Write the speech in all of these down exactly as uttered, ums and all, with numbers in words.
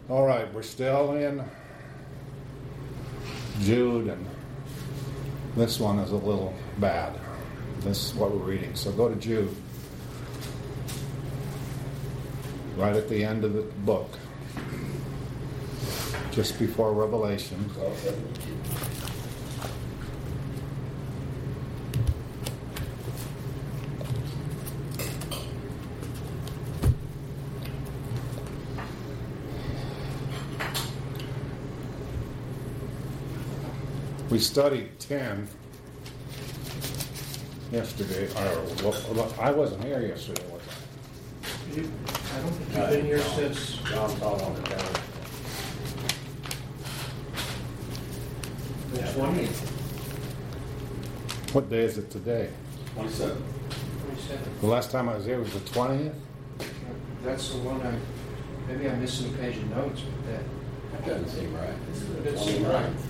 All right, we're still in Jude, and this one is a little bad. This is what we're reading. So go to Jude. Right at the end of the book. Just before Revelation. We studied ten yesterday. Or, well, I wasn't here yesterday, was I? You, I don't think you've been here since. John's all on the calendar. The twentieth. What day is it today? Twenty-seven. Twenty-seventh. The last time I was here was the twentieth? That's the one I, maybe I'm missing a page of notes, but that. That doesn't seem right. This is the Doesn't seem twenty-ninth.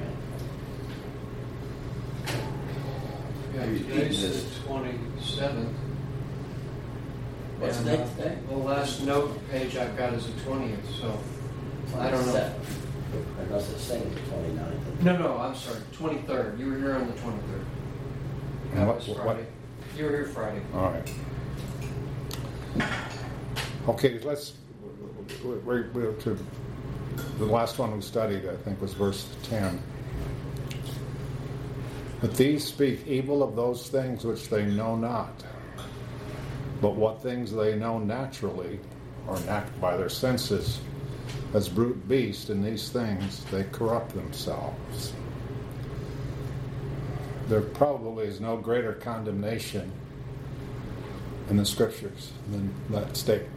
Yeah, Maybe today's this- the twenty-seventh. What's And, the uh, next day? The last note page I've got is the twentieth, so, I don't know. twenty-seventh. There must have said the twenty-ninth. No, no, I'm sorry, twenty-third. You were here on the twenty-third. That What- was what- Friday. You were here Friday. All right. Okay, let's, we're, we're to, the last one we studied, I think, was verse ten. But these speak evil of those things which they know not. But what things they know naturally, or nat- by their senses, as brute beasts in these things, they corrupt themselves. There probably is no greater condemnation in the scriptures than that statement.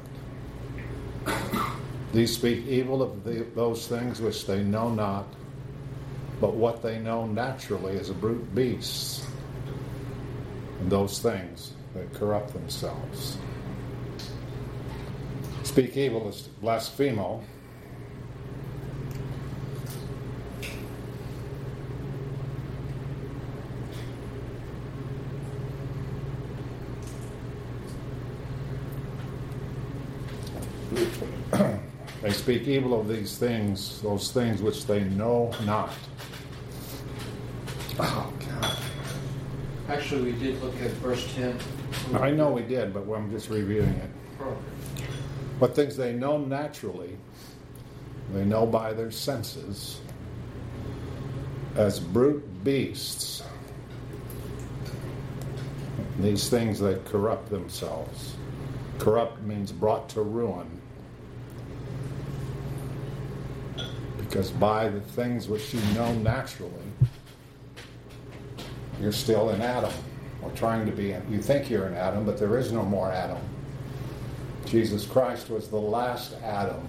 These speak evil of the, those things which they know not, but what they know naturally is a brute beasts, and those things that corrupt themselves. Speak evil is blasphemo. They speak evil of these things, those things which they know not. Oh, God. Actually, we did look at verse ten. I know we did, but I'm just reviewing it. Oh, What things they know naturally, they know by their senses, as brute beasts. These things that corrupt themselves. Corrupt means brought to ruin. Because by the things which you know naturally, you're still in Adam, or trying to be in. You think you're in Adam, but there is no more Adam. Jesus Christ was the last Adam.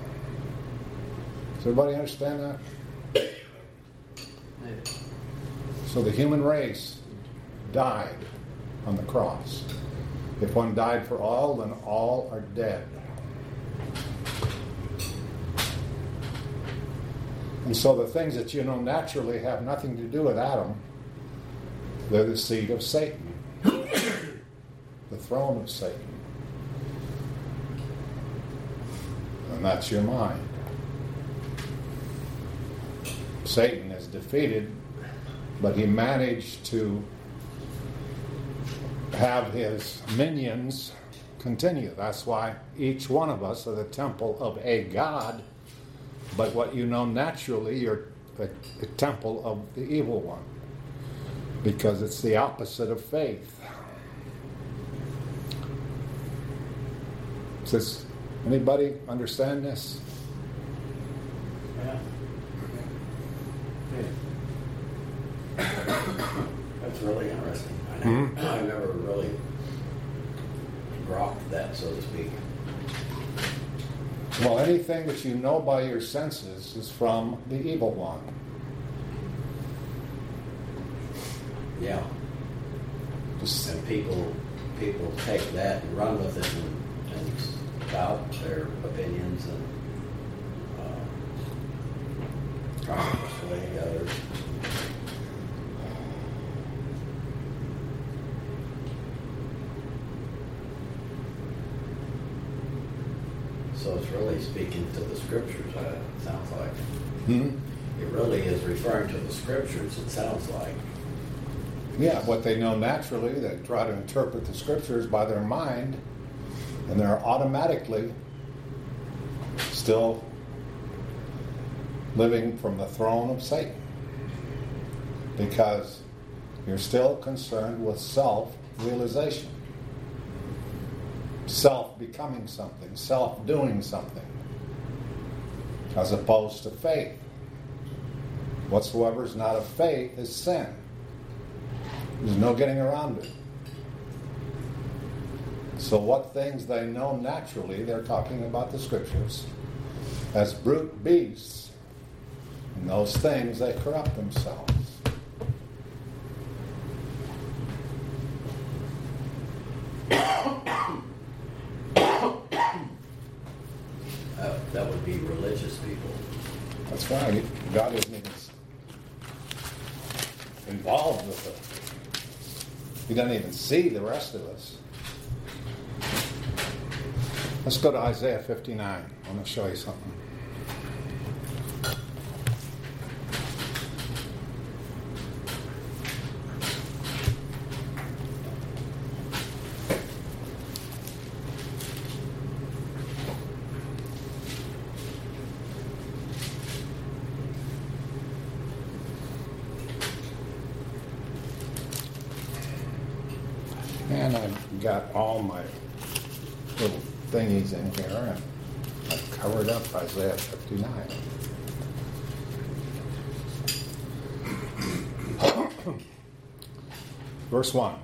Does everybody understand that? yeah. So the human race died on the cross. If one died for all, then all are dead. And so the things that you know naturally have nothing to do with Adam. They're the seed of Satan, the throne of Satan. And that's your mind. Satan is defeated, but he managed to have his minions continue. That's why each one of us are the temple of a God, but what you know naturally, you're a, a temple of the evil one. Because it's the opposite of faith. Does anybody understand this? Yeah. That's really interesting. I never, Mhm. I never really grokked that, so to speak. Well, anything that you know by your senses is from the evil one. Yeah. Just, And people people take that and run with it and, and spout their opinions and uh, try to persuade others. So it's really speaking to the scriptures, uh, it sounds like. Hmm? It really is referring to the scriptures, it sounds like. Yeah, what they know naturally, they try to interpret the scriptures by their mind, and they're automatically still living from the throne of Satan. Because you're still concerned with self-realization. Self-becoming something, self-doing something. As opposed to faith. Whatsoever is not of faith is sin. There's no getting around it. So what things they know naturally, they're talking about the scriptures, as brute beasts. And those things, they corrupt themselves. Uh, that would be religious people. That's why God isn't even involved with it. He doesn't even see the rest of us. Let's go to Isaiah fifty-nine. I want to show you something. And I've got all my little thingies in here, and I've covered up Isaiah fifty-nine. Verse one.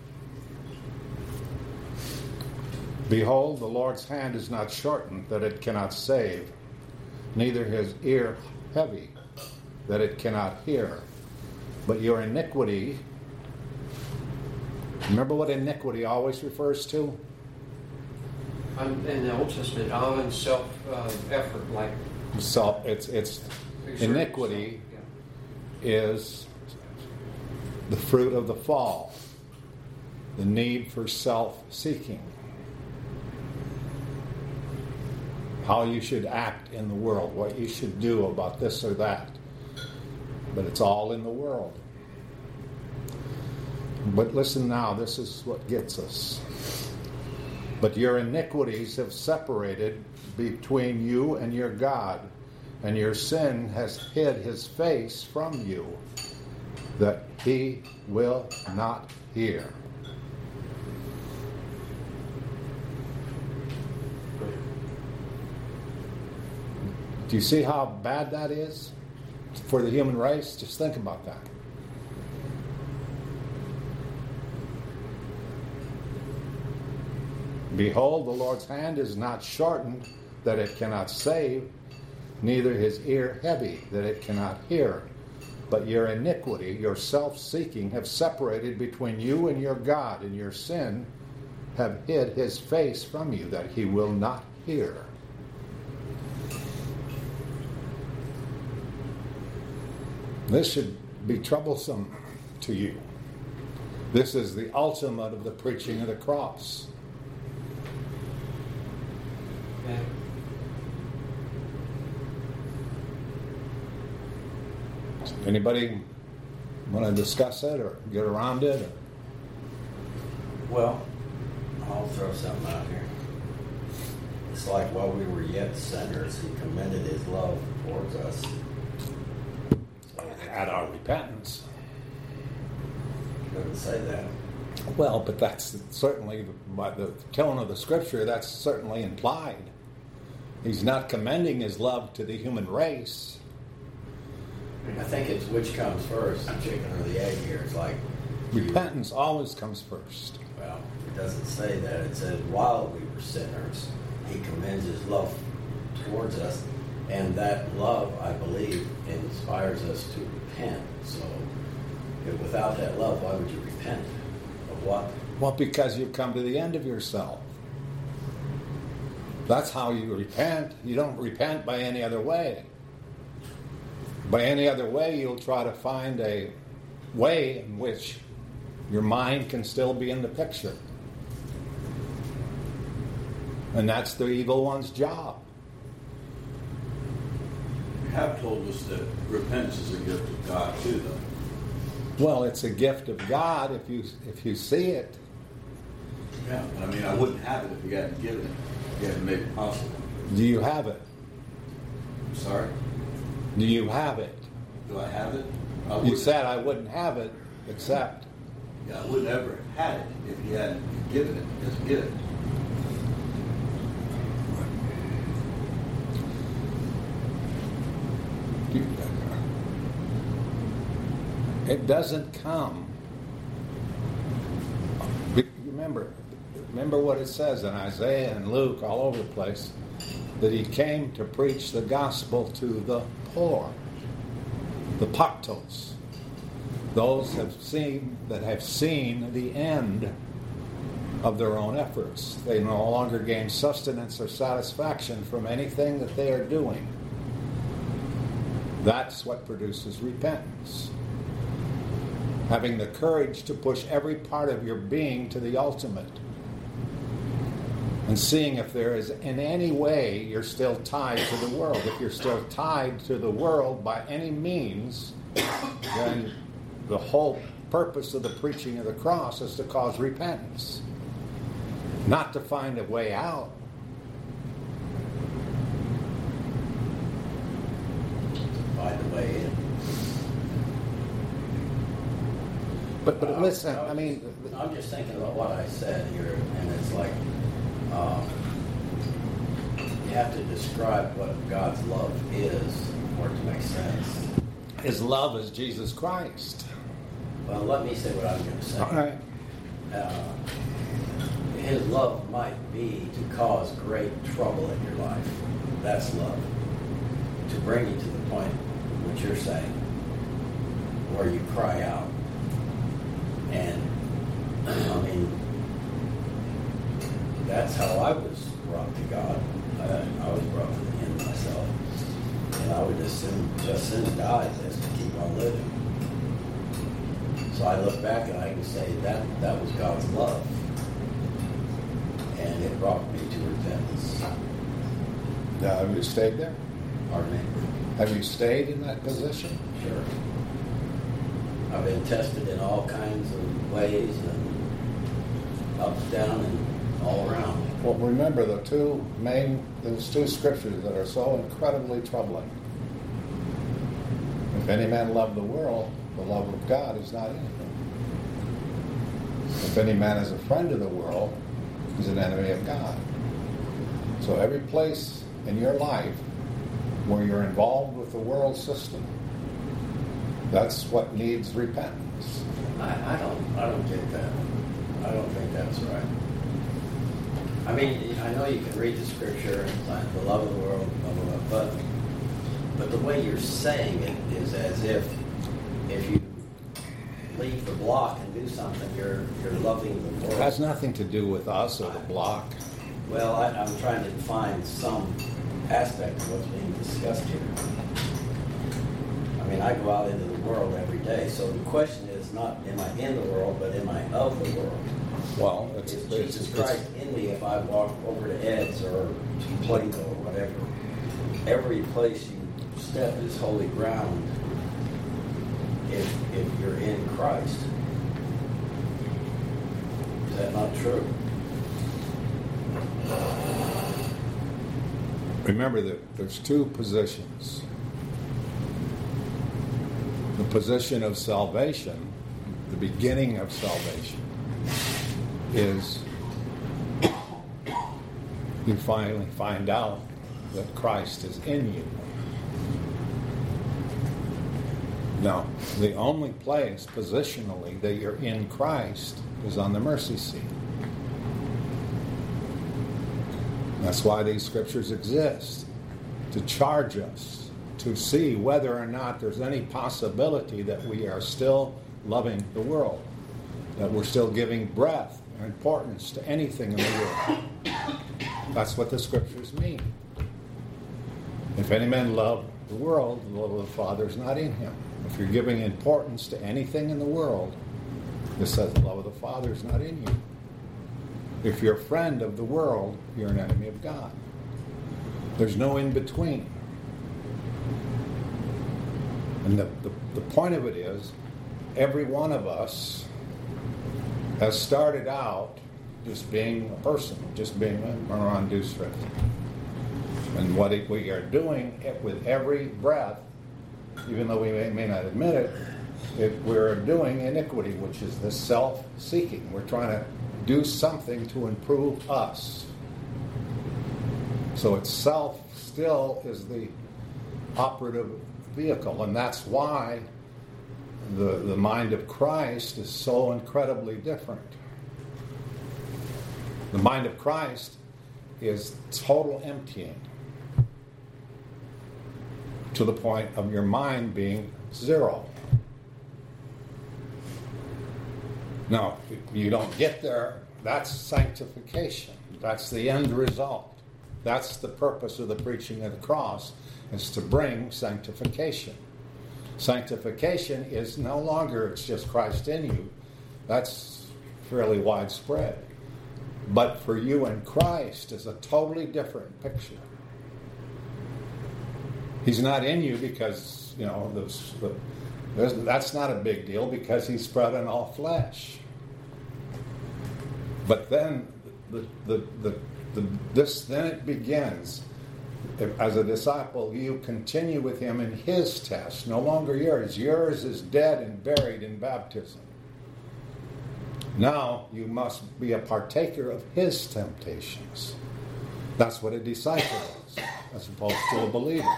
Behold, the Lord's hand is not shortened that it cannot save, neither his ear heavy that it cannot hear. But your iniquity, remember what iniquity always refers to? Um, in the Old Testament, all in self uh, effort, like Self. It's it's iniquity yeah. is the fruit of the fall, the need for self-seeking, how you should act in the world, what you should do about this or that. But it's all in the world. But listen now, this is what gets us. But your iniquities have separated between you and your God, and your sin has hid his face from you, that he will not hear. Do you see how bad that is for the human race? Just think about that. Behold, the Lord's hand is not shortened that it cannot save, neither his ear heavy that it cannot hear. But your iniquity, your self-seeking, have separated between you and your God, and your sin have hid his face from you, that he will not hear. This should be troublesome to you. This is the ultimate of the preaching of the cross. Yeah. Anybody want to discuss it or get around it? Or? Well, I'll throw something out here. It's like while we were yet sinners, he commended his love towards us. So At our repentance. It doesn't say that. Well, but that's certainly, by the tone of the scripture, that's certainly implied. He's not commending his love to the human race. I think it's which comes first, the chicken or the egg here. It's like... Repentance you, always comes first. Well, it doesn't say that. It says while we were sinners, he commends his love towards us. And that love, I believe, inspires us to repent. So, if without that love, why would you repent? Of what? Well, because you've come to the end of yourself. That's how you repent. You don't repent by any other way. By any other way, you'll try to find a way in which your mind can still be in the picture. And that's the evil one's job. You have told us that repentance is a gift of God too, though. Well, it's a gift of God if you if you see it. Yeah, but I mean, I wouldn't have it if you hadn't given it. You hadn't made it possible. Do you have it? I'm sorry? Do you have it? Do I have it? I You wouldn't- said I wouldn't have it, except. Yeah, I would never have had it if you hadn't given it as a gift. It doesn't come. Remember, remember what it says in Isaiah and Luke, all over the place, that he came to preach the gospel to the poor, the paktos, those have seen that have seen the end of their own efforts. They no longer gain sustenance or satisfaction from anything that they are doing. That's what produces repentance. Having the courage to push every part of your being to the ultimate. And seeing if there is in any way you're still tied to the world. If you're still tied to the world by any means, then the whole purpose of the preaching of the cross is to cause repentance. Not to find a way out. Find a way in. But but listen, I mean, I'm just thinking about what I said here, and it's like um, you have to describe what God's love is for it to make sense. His love is Jesus Christ. Well, let me say what I'm going to say. All right. Uh, his love might be to cause great trouble in your life. That's love. To bring you to the point, what you're saying, where you cry out. And, I mean, that's how I was brought to God. I, I was brought to the end myself. And I would just soon, just soon die as to keep on living. So I look back and I can say that that was God's love. And it brought me to repentance. Now, have you stayed there? Pardon me? Have you stayed in that position? Sure. I've been tested in all kinds of ways and up, down, and all around. Well, remember the two main, there's two scriptures that are so incredibly troubling. If any man love the world, the love of God is not in him. If any man is a friend of the world, he's an enemy of God. So every place in your life where you're involved with the world system, that's what needs repentance. I, I don't I don't get that. I don't think that's right. I mean, I know you can read the scripture and like the love of the world, blah, blah, blah, but but the way you're saying it is as if if you leave the block and do something, you're you're loving the world. It has nothing to do with us or the block. Well, I, I'm trying to find some aspect of what's being discussed here. I mean, I go out into the world every day, so the question is not am I in the world, but am I of the world? Well, it's, Is it's, Jesus it's, Christ in me if I walk over to Ed's or to Plato or whatever? Every place you step is holy ground if, if you're in Christ. Is that not true? remember that there's two positions. The position of salvation, the beginning of salvation, is you finally find out that Christ is in you. Now, the only place positionally that you're in Christ is on the mercy seat. That's why these scriptures exist, to charge us, to see whether or not there's any possibility that we are still loving the world, that we're still giving breath and importance to anything in the world. That's what the scriptures mean. If any man love the world, the love of the Father is not in him. If you're giving importance to anything in the world, this says the love of the Father is not in you. If you're a friend of the world, you're an enemy of God. There's no in between. And the, the, the point of it is, every one of us has started out just being a person, just being a Ron Dusriff. And what it, we are doing with every breath, even though we may, may not admit it, it, we're doing iniquity, which is the self-seeking. We're trying to do something to improve us. So it's self still is the operative vehicle, and that's why the, the mind of Christ is so incredibly different. The mind of Christ is total emptying to the point of your mind being zero. Now, you don't get there. That's sanctification. That's the end result. That's the purpose of the preaching of the cross, is to bring sanctification. Sanctification is no longer it's just Christ in you. That's fairly widespread. But for you and Christ is a totally different picture. He's not in you because, you know, there's, there's, that's not a big deal because he's spread on all flesh. But then the, the, the, the, this then it begins. If, as a disciple, you continue with him in his test, no longer yours. Yours is dead and buried in baptism. Now you must be a partaker of his temptations. That's what a disciple is, as opposed to a believer.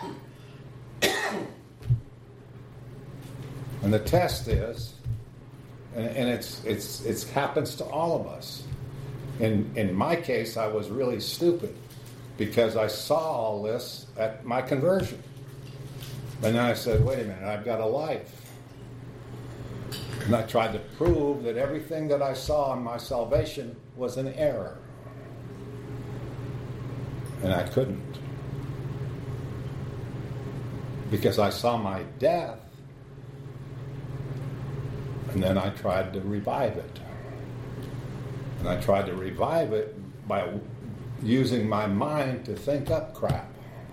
And the test is, and, and it's it's it happens to all of us. In in my case, I was really stupid because I saw all this at my conversion. And then I said, wait a minute, I've got a life. And I tried to prove that everything that I saw in my salvation was an error. And I couldn't. Because I saw my death, and then I tried to revive it. And I tried to revive it by using my mind to think up crap.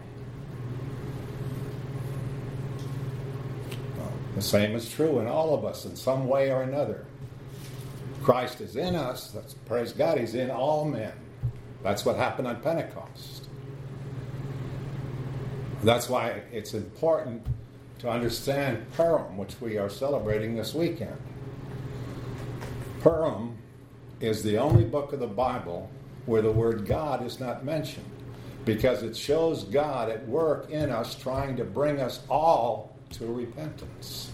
Well, the same is true in all of us in some way or another. Christ is in us. That's, praise God, he's in all men. That's what happened on Pentecost. That's why it's important to understand Purim, which we are celebrating this weekend. Purim is the only book of the Bible where the word God is not mentioned, because it shows God at work in us trying to bring us all to repentance.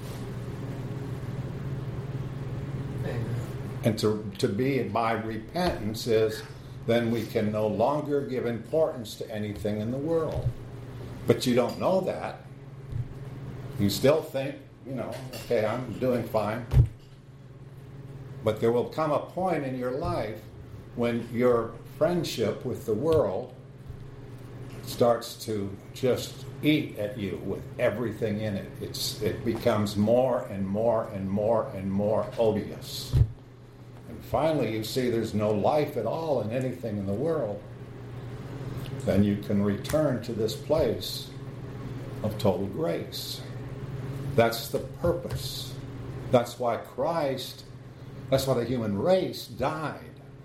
Amen. And to, to be by repentance is then we can no longer give importance to anything in the world. But you don't know that. You still think, you know, okay, I'm doing fine. But there will come a point in your life when your friendship with the world starts to just eat at you with everything in it. It's, it becomes more and more and more and more odious. And finally you see there's no life at all in anything in the world. Then you can return to this place of total grace. That's the purpose. That's why Christ, that's why the human race died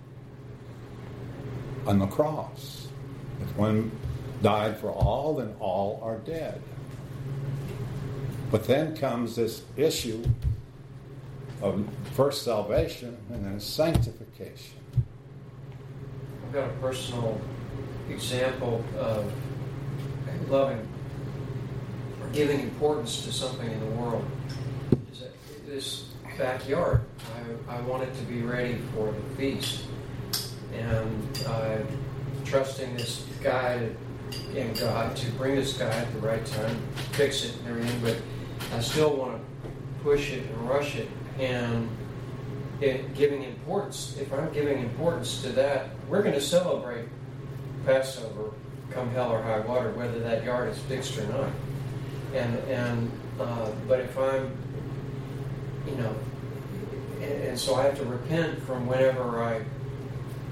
on the cross. If one died for all, then all are dead. But then comes this issue of first salvation and then sanctification. I've got a personal example of loving or giving importance to something in the world. Is that this backyard, I, I want it to be ready for the feast. And I'm trusting this guy and God to bring this guy at the right time, fix it and everything, but I still want to push it and rush it. And it, giving importance, if I'm giving importance to that, we're going to celebrate Passover come hell or high water, whether that yard is fixed or not. And and uh, but if I'm, you know, and, and so I have to repent from whenever I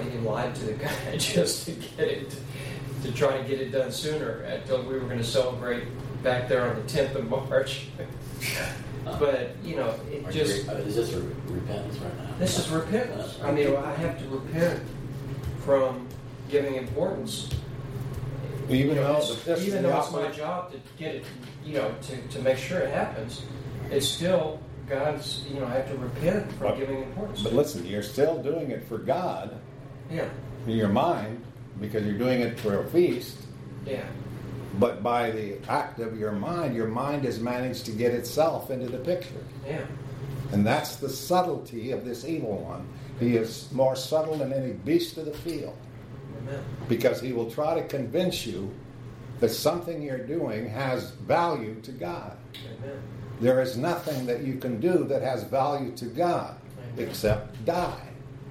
even lied to the guy just to get it, to try to get it done sooner. I told him we were going to celebrate back there on the tenth of March. But, you know, it Are just... you, uh, is this a re- repentance right now? This is repentance. I mean, I have to repent from giving importance. Even You know, though it's- this is even the though it's my opposite- job to get it, you know, to, to make sure it happens, it's still God's, you know, I have to repent from But- giving importance. But listen, you're still doing it for God, Yeah, in your mind, because you're doing it for a feast. yeah, But by the act of your mind, your mind has managed to get itself into the picture. yeah. And that's the subtlety of this evil one. He is more subtle than any beast of the field. Amen. Because he will try to convince you that something you're doing has value to God. Amen. There is nothing that you can do that has value to God Amen. except die.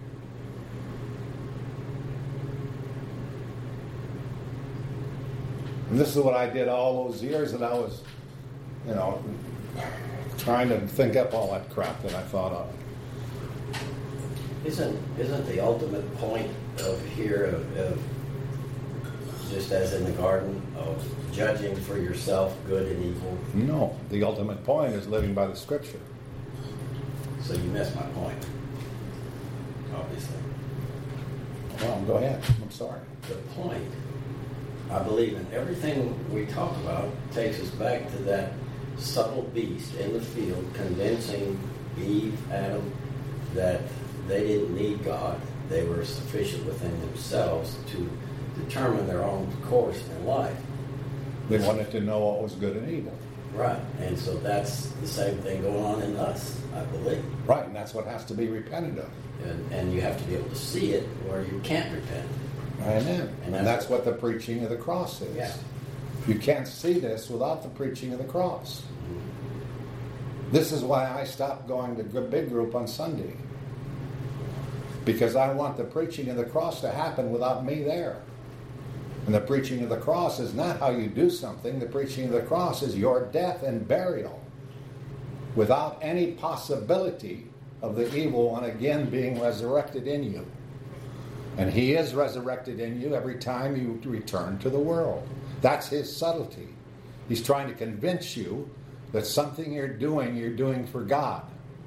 And this is what I did all those years that I was, you know, trying to think up all that crap that I thought of. Isn't isn't the ultimate point of here of, of just as in the garden of judging for yourself good and evil? No, the ultimate point is living by the Scripture. So you missed my point, obviously. Well, go ahead. I'm sorry. The point, I believe, in everything we talk about takes us back to that subtle beast in the field convincing Eve, Adam, that they didn't need God. They were sufficient within themselves to determine their own course in life. They wanted to know what was good and evil. Right. And so that's the same thing going on in us, I believe. Right, and that's what has to be repented of. And, and you have to be able to see it where you can't repent. Amen. And And that's that's what the preaching of the cross is. Yeah. You can't see this without the preaching of the cross. This is why I stopped going to gr- big group on Sunday. Because I want the preaching of the cross to happen without me there. And the preaching of the cross is not how you do something. The preaching of the cross is your death and burial without any possibility of the evil one again being resurrected in you. And he is resurrected in you every time you return to the world. That's his subtlety. He's trying to convince you that something you're doing, you're doing for God.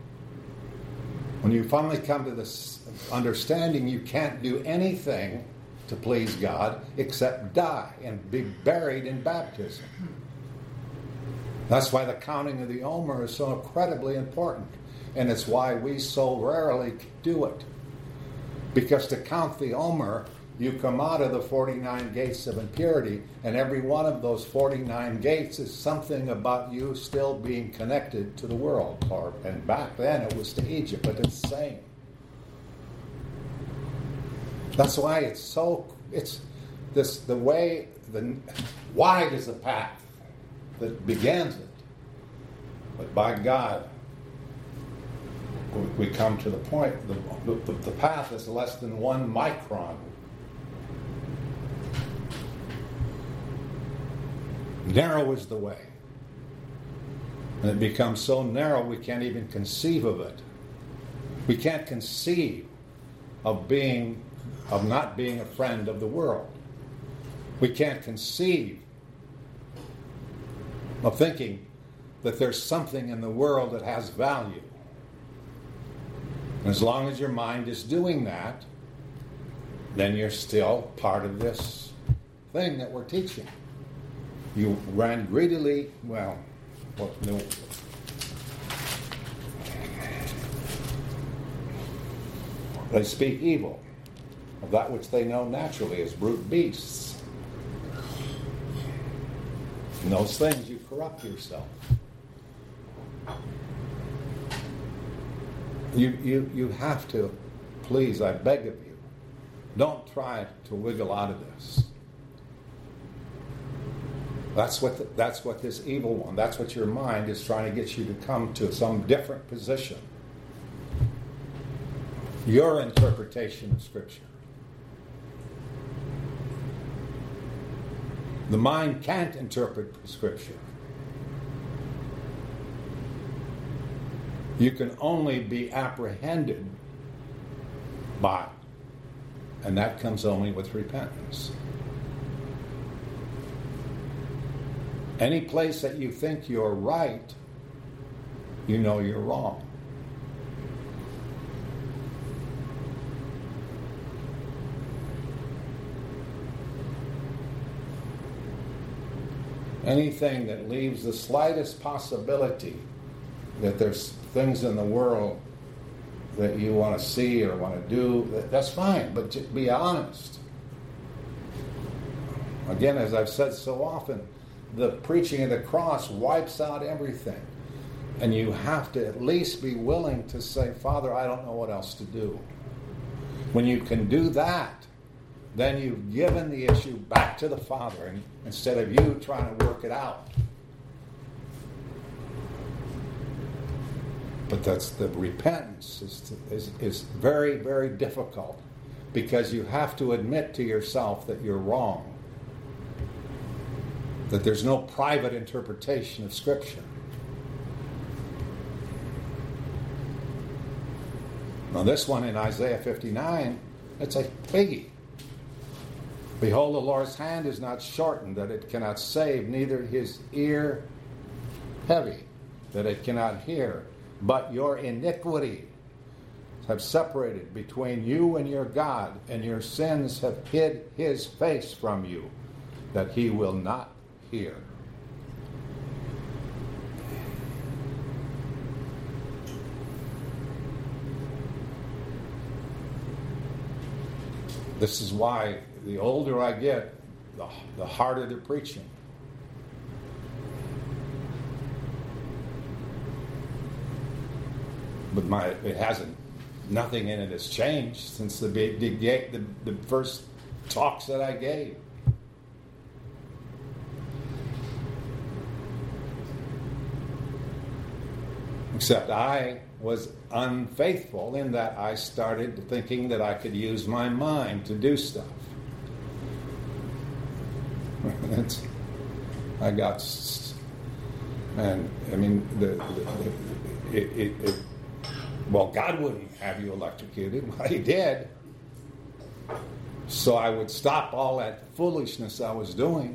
When you finally come to this understanding, you can't do anything to please God except die and be buried in baptism. That's why the counting of the Omer is so incredibly important. And it's why we so rarely do it. Because to count the Omer, you come out of the forty-nine gates of impurity, and every one of those forty-nine gates is something about you still being connected to the world. Or, and back then it was to Egypt, but it's the same. That's why it's so, it's this, the way, the wide is the path that begins it. But by God, we come to the point, the, the, the path is less than one micron. Narrow is the way. And it becomes so narrow we can't even conceive of it. We can't conceive of being, of not being a friend of the world. We can't conceive of thinking that there's something in the world that has value. And as long as your mind is doing that, then you're still part of this thing that we're teaching. You ran greedily, well, what, no. They speak evil of that which they know naturally as brute beasts. In those things you corrupt yourself. You, you, you have to, please, I beg of you, don't try to wiggle out of this. That's what the, that's what this evil one, that's what your mind is trying to get you to come to some different position. Your interpretation of Scripture. The mind can't interpret Scripture. You can only be apprehended by And that comes only with repentance. Any place that you think you're right, you know you're wrong. Anything that leaves the slightest possibility that there's things in the world that you want to see or want to do, that's fine, but just be honest. Again, as I've said so often, the preaching of the cross wipes out everything. And you have to at least be willing to say, Father, I don't know what else to do. When you can do that, then you've given the issue back to the Father, and instead of you trying to work it out. But that's the repentance is, is, is very, very difficult, because you have to admit to yourself that you're wrong. That there's no private interpretation of Scripture. Now this one in Isaiah fifty-nine, it's a biggie. Behold, the Lord's hand is not shortened, that it cannot save, neither his ear heavy, that it cannot hear. But your iniquities have separated between you and your God, and your sins have hid his face from you, that he will not hear. This is why the older I get, the, the harder the preaching. But my it hasn't, nothing in it has changed since the, the, the, the first talks that I gave. Except I was unfaithful in that I started thinking that I could use my mind to do stuff. It's, I got, and I mean, the, the, the it, it, it, well, God wouldn't have you electrocuted. Well, he did. So I would stop all that foolishness I was doing,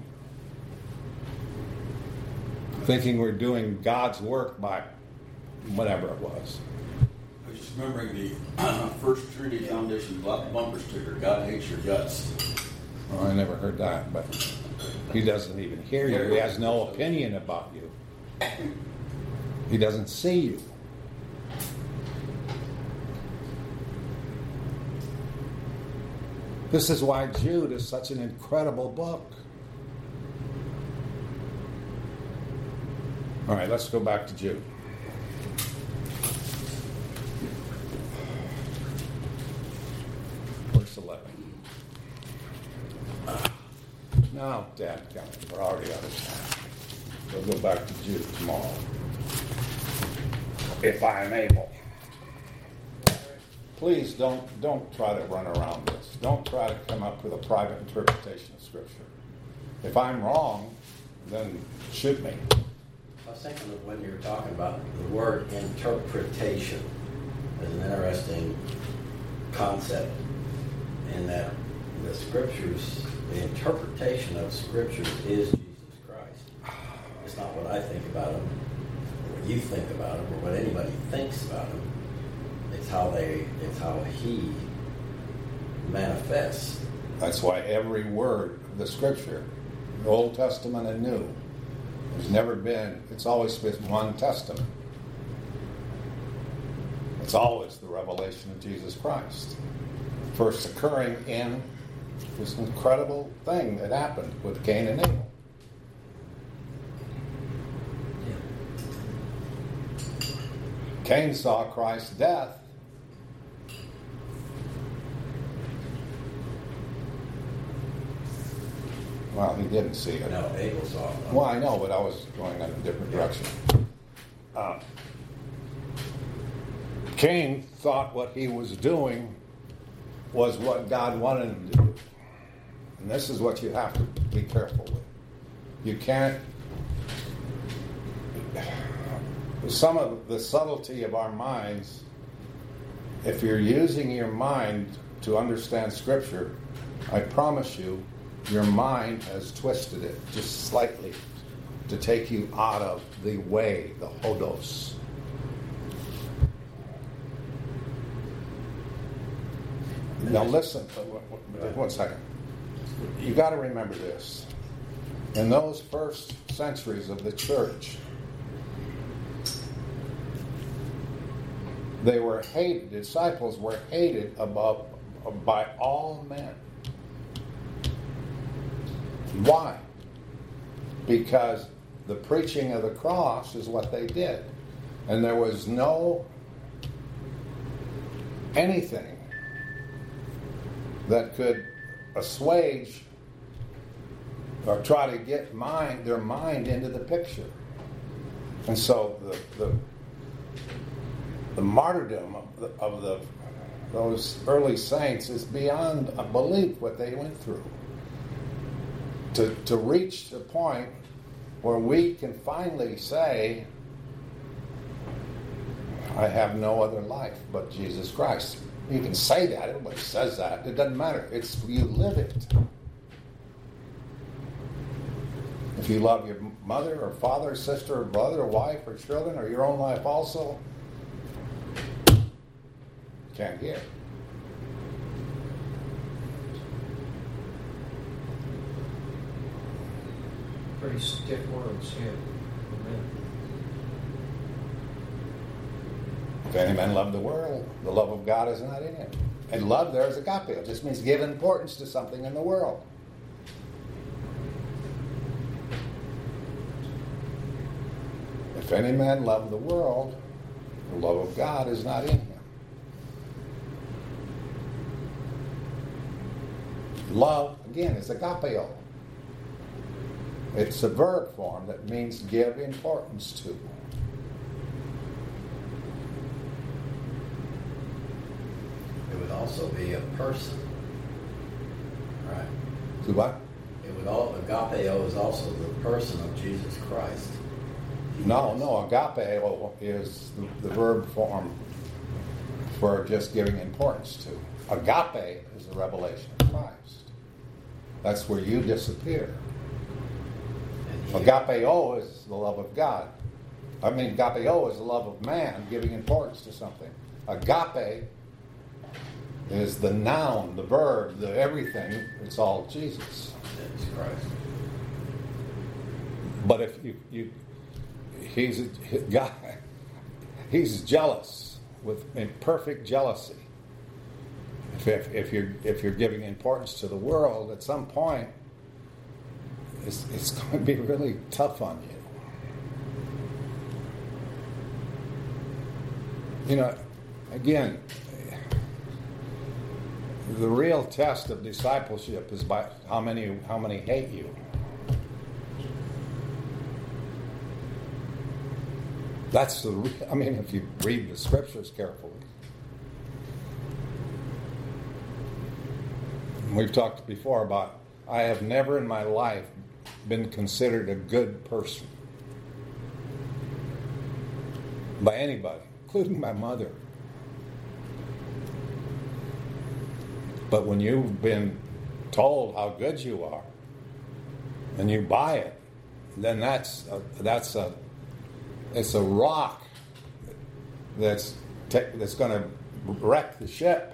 thinking we're doing God's work by whatever it was. I was just remembering the uh, First Trinity Foundation bumper sticker, God hates your guts. Well, I never heard that, but he doesn't even hear you. He has no opinion about you. He doesn't see you. This is why Jude is such an incredible book. All right, let's go back to Jude. Verse eleven. No, Dad, we're already out of time. We'll go back to Jude tomorrow, if I am able. Please don't don't try to run around this. Don't try to come up with a private interpretation of Scripture. If I'm wrong, then shoot me. I was thinking of when you were talking about the word interpretation as an interesting concept, in that the Scriptures, the interpretation of Scriptures is Jesus Christ. It's not what I think about him, or what you think about him, or what anybody thinks about him. It's how they, it's how he manifests. That's why every word of the Scripture, the Old Testament and New, there's never been, it's always been one testament. It's always the revelation of Jesus Christ. First occurring in this incredible thing that happened with Cain and Abel. Cain saw Christ's death. Well, he didn't see it. No, Abel saw it. Well, I know, but I was going in a different direction. Uh, Cain thought what he was doing was what God wanted him to do. And this is what you have to be careful with. You can't... Some of the subtlety of our minds, if you're using your mind to understand Scripture, I promise you, your mind has twisted it just slightly to take you out of the way, the hodos. Now listen, one second. You got to remember this. In those first centuries of the church, they were hated, disciples were hated above by all men. Why? Because the preaching of the cross is what they did. And there was no anything that could assuage or try to get mind, their mind into the picture. And so the the, the martyrdom of, the, of the those early saints is beyond a belief what they went through. To, to reach the point where we can finally say, I have no other life but Jesus Christ. You can say that, everybody says that. It doesn't matter. It's you live it. If you love your mother or father or sister or brother or wife or children or your own life also, you can't hear. Pretty stiff words here. Amen. If any man love the world, the love of God is not in him. And love there is agape. It just means give importance to something in the world. If any man love the world, the love of God is not in him. Love, again, is agapeo. It's a verb form that means give importance to. It would also be a person, right? To what? It would all agapeo is also the person of Jesus Christ. He No, is- no, agapeo is the, the verb form for just giving importance to. Agape is the revelation of Christ. That's where you disappear. and he- Agapeo is the love of God. I mean, agapeo is the love of man, giving importance to something. Agape is the noun, the verb, the everything. It's all Jesus. Jesus Christ. But if you, you he's a guy, he's jealous with in perfect jealousy. If, if, if you're if you're giving importance to the world, at some point, it's, it's going to be really tough on you. You know, again, the real test of discipleship is by how many how many hate you. That's the. Re- I mean, if you read the scriptures carefully. We've talked before about I have never in my life been considered a good person by anybody, including my mother. But when you've been told how good you are and you buy it, then that's a, that's a it's a rock that's te- that's going to wreck the ship.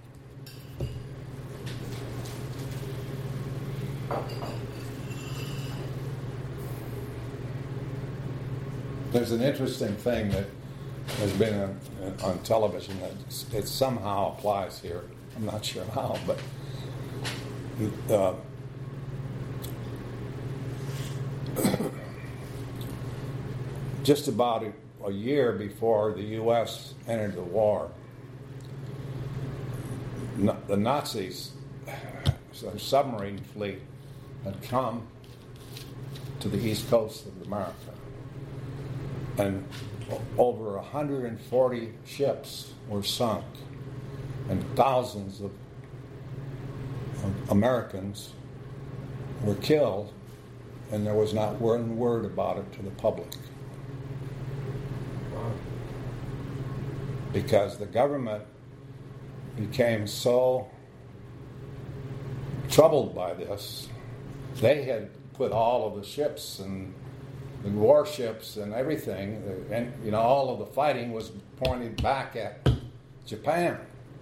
There's an interesting thing that has been on, on television that it somehow applies here. I'm not sure how, but uh, just about a, a year before the U S entered the war, no, the Nazis, their submarine fleet had come to the east coast of America. And over one hundred forty ships were sunk, and thousands of Americans were killed, and there was not one word about it to the public. Wow. Because the government became so troubled by this. They had put all of the ships and the warships and everything, and you know, all of the fighting was pointed back at Japan.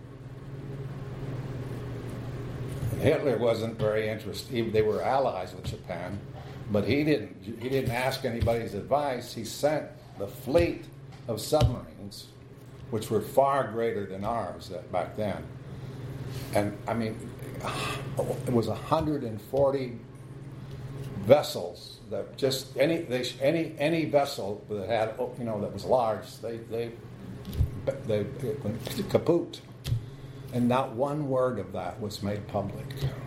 And Hitler wasn't very interested. They were allies with Japan, but he didn't. He didn't ask anybody's advice. He sent the fleet of submarines, which were far greater than ours back then. And I mean, it was one hundred forty vessels that just any they, any any vessel that had, you know, that was large, they they they it went kaput, and not one word of that was made public.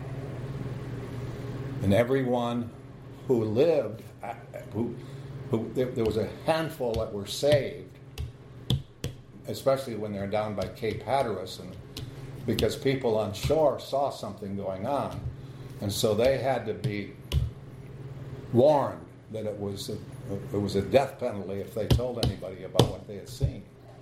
And everyone who lived, who who there, there was a handful that were saved, especially when they're down by Cape Hatteras, and because people on shore saw something going on, and so they had to be warned that it was a, it was a death penalty if they told anybody about what they had seen.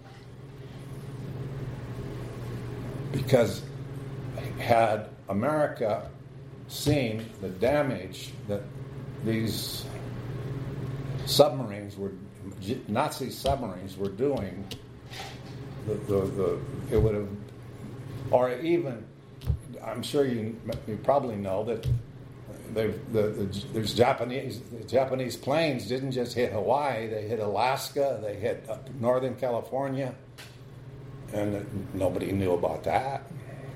Because had America seen the damage that these submarines were, Nazi submarines were doing, the, the, the it would have, or even, I'm sure you you probably know that the, the, the, there's Japanese the Japanese planes didn't just hit Hawaii, they hit Alaska, they hit Northern California, and nobody knew about that.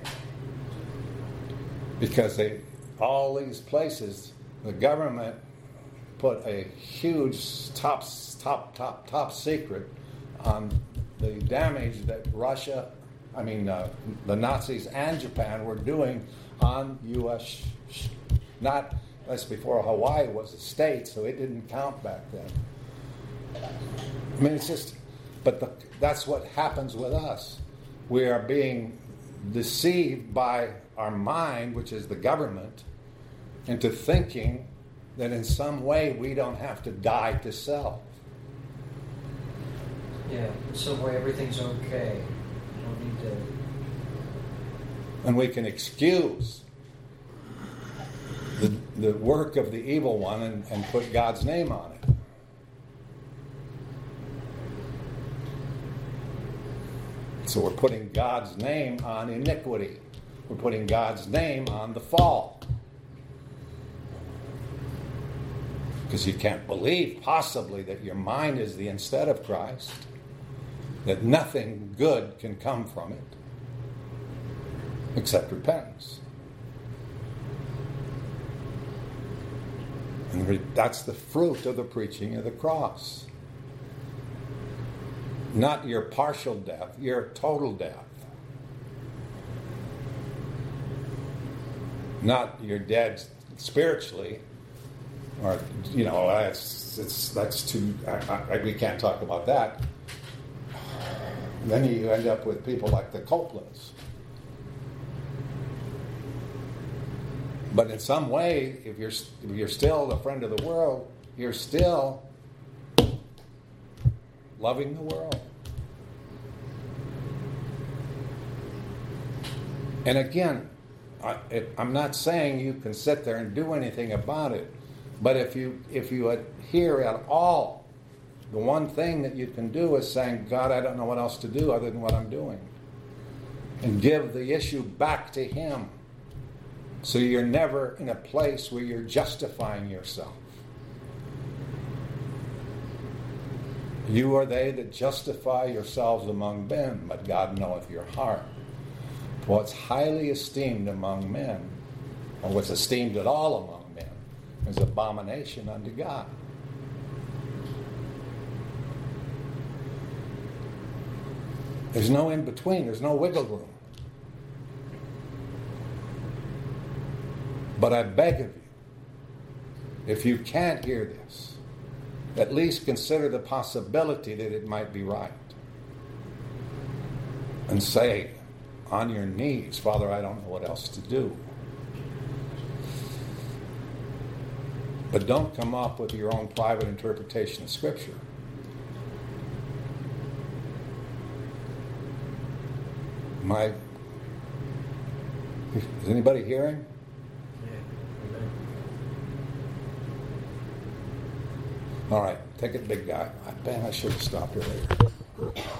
Because they, all these places, the government put a huge top, top, top, top secret on the damage that Russia, I mean, uh, the Nazis and Japan were doing on U S sh- not, that's before Hawaii was a state, so it didn't count back then. I mean, it's just, but the, that's what happens with us. We are being deceived by our mind, which is the government, into thinking that in some way we don't have to die to self. Yeah, in some way everything's okay. You don't need to. And we can excuse the, the work of the evil one and, and put God's name on it. So we're putting God's name on iniquity. We're putting God's name on the fall. Because you can't believe possibly that your mind is the instead of Christ, that nothing good can come from it except repentance. And that's the fruit of the preaching of the cross. Not your partial death, your total death. Not you're dead spiritually, or, you know, that's, it's, that's too, I, I, we can't talk about that. And then you end up with people like the Copelands. But in some way, if you're, if you're still a friend of the world, you're still loving the world. And again, I, it, I'm not saying you can sit there and do anything about it, but if you if you adhere at all, the one thing that you can do is saying, God, I don't know what else to do other than what I'm doing. And give the issue back to Him. So you're never in a place where you're justifying yourself. You are they that justify yourselves among men, but God knoweth your heart. For what's highly esteemed among men, or what's esteemed at all among men, is abomination unto God. There's no in between, there's no wiggle room. But I beg of you, if you can't hear this, at least consider the possibility that it might be right. And say, on your knees, Father, I don't know what else to do. But don't come up with your own private interpretation of Scripture. My, is anybody hearing? All right, take it, big guy. Man, I should have stopped earlier.